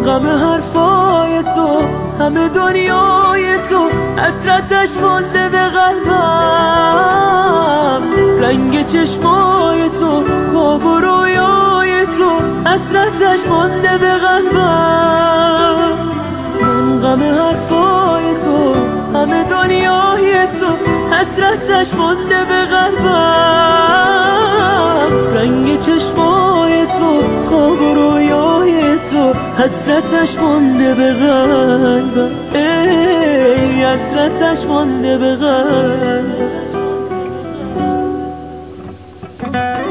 غم حرفای تو، همه دنیای تو، حسرتش مونده به قلبم. رنگ چشمای تو، خواب و رویای تو، حسرتش مونده به قلبم. غم حرفای تو، همه دنیای تو، حسرتش مونده به قلبم. رنگ چشمای تو، خواب و رویای تو، حسرتش مونده به قلبم. ای حسرتش مونده به قلبم.